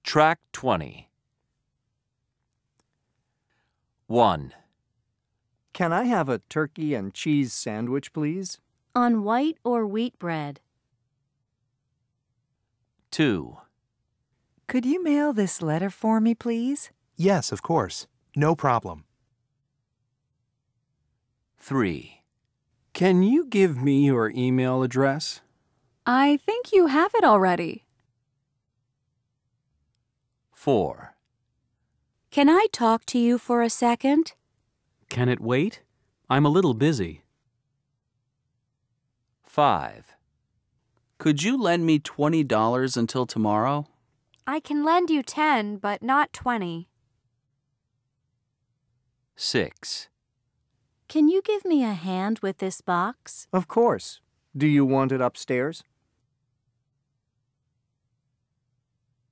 Track 20. 1. Can I have a turkey and cheese sandwich, please? On white or wheat bread? 2. Could you mail this letter for me, please? Yes, of course. No problem. 3. Can you give me your email address? I think you have it already. 4. Can I talk to you for a second? Can it wait? I'm a little busy. 5. Could you lend me $20 until tomorrow? I can lend you 10, but not 20. 6. Can you give me a hand with this box? Of course. Do you want it upstairs?